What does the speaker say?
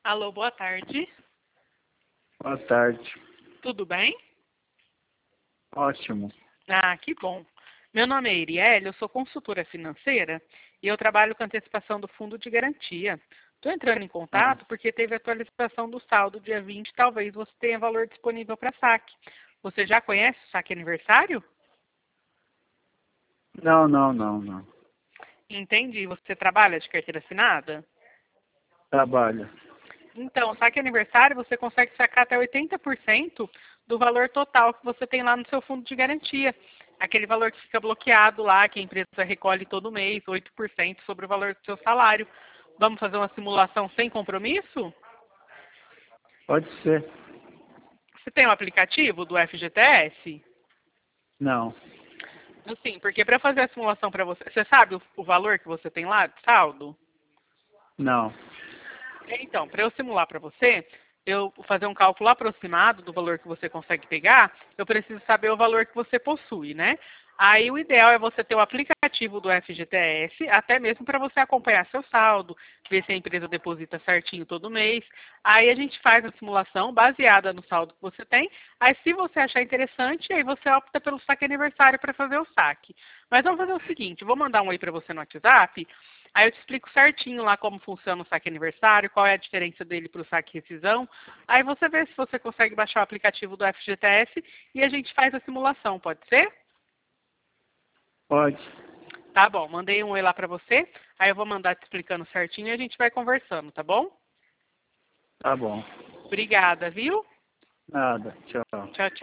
Alô, boa tarde. Boa tarde. Tudo bem? Ótimo. Ah, que bom. Meu nome é Iriele, eu sou consultora financeira e eu trabalho com antecipação do fundo de garantia. Estou entrando em Ah, contato porque teve atualização do saldo dia 20, talvez você tenha valor disponível para saque. Você já conhece o saque aniversário? não. Entendi. Você trabalha de carteira assinada? Trabalho. Então, saque aniversário você consegue sacar até 80% do valor total que você tem lá no seu fundo de garantia. Aquele valor que fica bloqueado lá, que a empresa recolhe todo mês, 8% sobre o valor do seu salário. Vamos fazer uma simulação sem compromisso? Pode ser. Você tem o aplicativo do FGTS? Não. Sim, porque para fazer a simulação para você, você sabe o valor que você tem lá de saldo? Não. Então, para eu simular para você, eu fazer um cálculo aproximado do valor que você consegue pegar, eu preciso saber o valor que você possui, né? Aí o ideal é você ter o aplicativo do FGTS, até mesmo para você acompanhar seu saldo, ver se a empresa deposita certinho todo mês. Aí a gente faz a simulação baseada no saldo que você tem. Aí se você achar interessante, aí você opta pelo saque aniversário para fazer o saque. Mas vamos fazer o seguinte, eu vou mandar um aí para você no WhatsApp. Aí eu te explico certinho lá como funciona o saque aniversário, qual é a diferença dele para o saque rescisão. Aí você vê se você consegue baixar o aplicativo do FGTS e a gente faz a simulação, pode ser? Pode. Tá bom, mandei um oi lá para você. Aí eu vou mandar te explicando certinho e a gente vai conversando, tá bom? Tá bom. Obrigada, viu? Nada. Tchau. Tchau, tchau.